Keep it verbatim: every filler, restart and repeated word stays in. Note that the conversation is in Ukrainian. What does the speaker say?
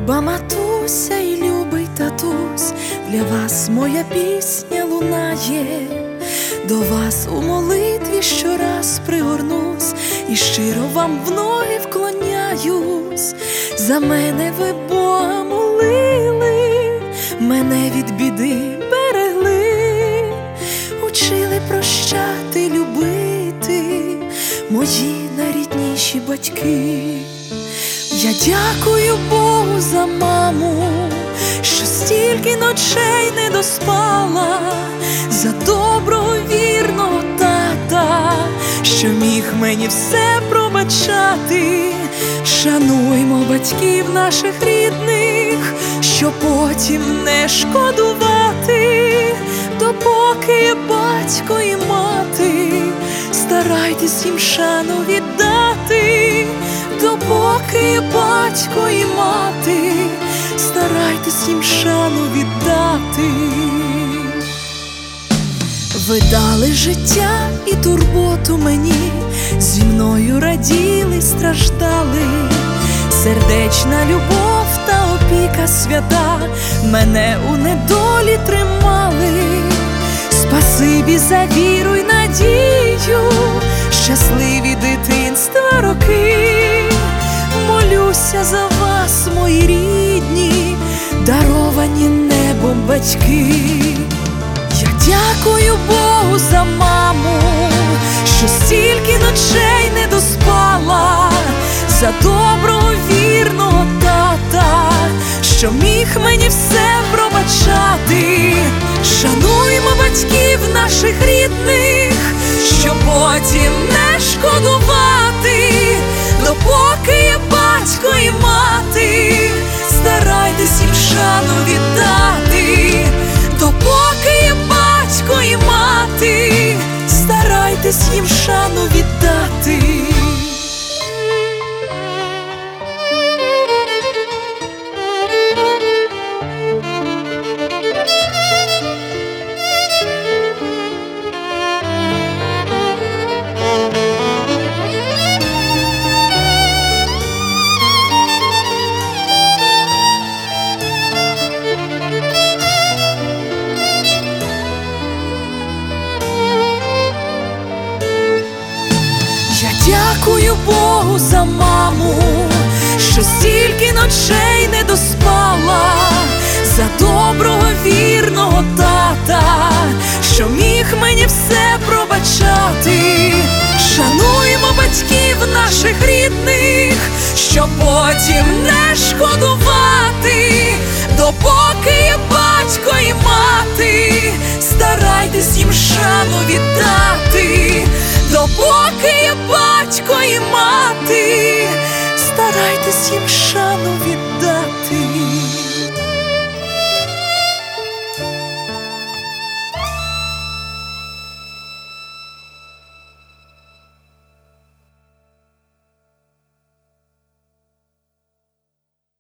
Люба матуся і любий татусь, для вас моя пісня лунає, до вас у молитві щораз пригорнусь і щиро вам в ноги вклоняюсь. За мене ви Бога молили, мене від біди берегли, учили прощати, любити мої найрідніші батьки. Я дякую Богу за маму, що стільки ночей не доспала, за доброго вірного тата, що міг мені все пробачати. Шануймо батьків наших рідних, щоб потім не шкодувати. Допоки є батько і мати, старайтесь їм шану віддати. Допоки є батько і мати, старайтесь їм шану віддати. Ви дали життя і турботу мені, зі мною раділи, страждали. Сердечна любов та опіка свята мене у недолі тримали. Спасибі за віру й надію, щасливі дитинства роки. Молюся за вас, мої рідні, даровані небом батьки. Я дякую Богу за маму, що стільки ночей не доспала, за доброго вірного тата, що міг мені все пробачати. Шануймо батьків наших рідних, щоб потім не шкодувати. Допоки є батько і мати, старайтесь їм шану віддати. Допоки є батько і мати, старайтесь їм шану віддати. Дякую Богу за маму, що стільки ночей не доспала, за доброго вірного тата, що міг мені все пробачати. Шануємо батьків наших рідних, щоб потім не шкодувати. Допоки є батько і мати, старайтесь їм шану віддати. Допоки є батько і мати,